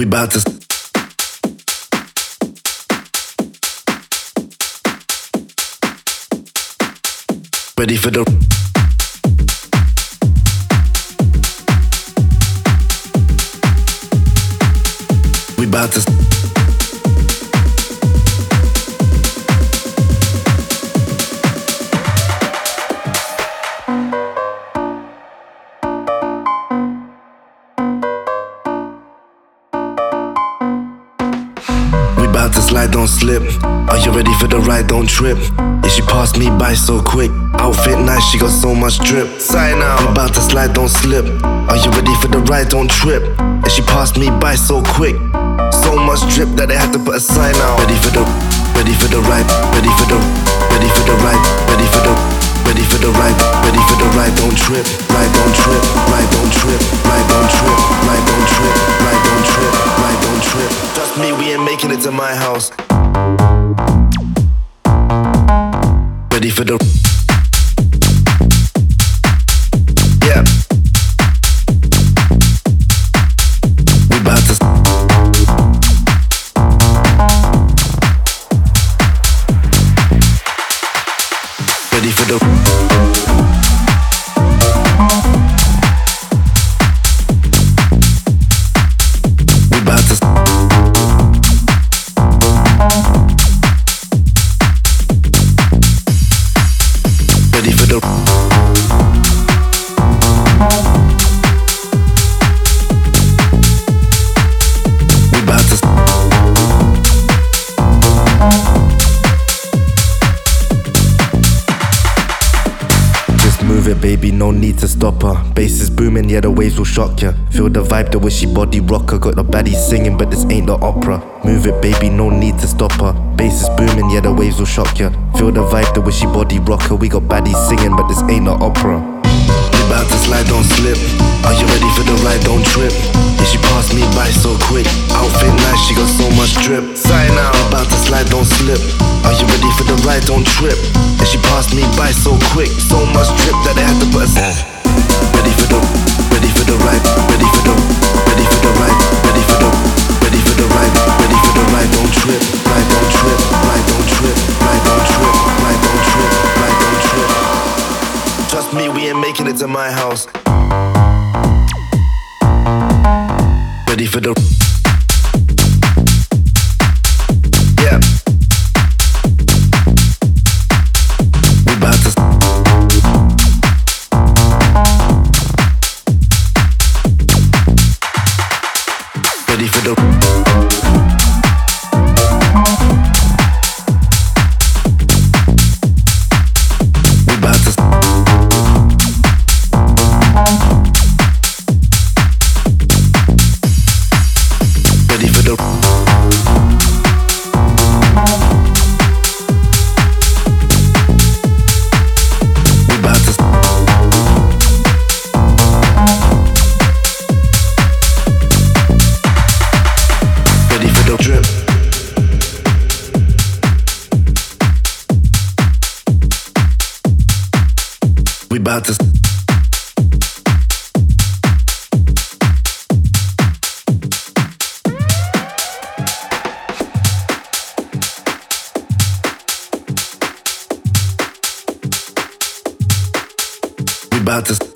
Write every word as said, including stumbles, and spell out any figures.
We bout to ready for the We bout to We bout to slide, don't slip. Are you ready for the ride, don't trip? Yeah, she passed me by so quick. Outfit nice, she got so much drip. Sign out. We bout to slide, don't slip. Are you ready for the ride, don't trip? Yeah, she passed me by so quick. So much drip that they had to put a sign out. Ready for the, ready for the ride, ready for the, ready for the ride, ready for the, ready for the ride, ready for the ride, don't trip, ride, don't trip, ride, don't trip, ride, don't trip, ride, don't trip, ride, don't trip, ride, don't trip. Trust me, we ain't making it to my house. Ready for the Yeah. We bout to Ready for the We bout to Ready for the We bout to Just move it, baby, no need to stop her. Bass is booming, yeah, the waves will shock ya. Feel the vibe, the way she body rocker. Got the baddie singing, but this ain't the opera. Move it, baby, no need to stop her. Bass is booming, yeah, the waves will shock ya. Feel the vibe, the way she body rocker. We got baddies singing, but this ain't the opera. We bout to slide, don't slip. Are you ready for the ride, don't trip? Yeah, she passed me by so quick. Outfit nice, she got so much drip. Sign out. We bout to slide, don't slip. Are you ready for the ride, don't trip? Yeah, she passed me by so quick. So much drip that they had to put a Ready for the, ready for the ride, ready for the, ready for the ride, ready for the, ready for the ride, ready for the ride, don't trip, ride, don't trip, ride, don't trip, ride, don't trip, ride, don't trip, ride, don't trip. Trust me, we ain't making it to my house. Ready for the Yeah. We bout to Ready for the We bout to Ready for the We bout to Ready for the drip. We bout to We bout to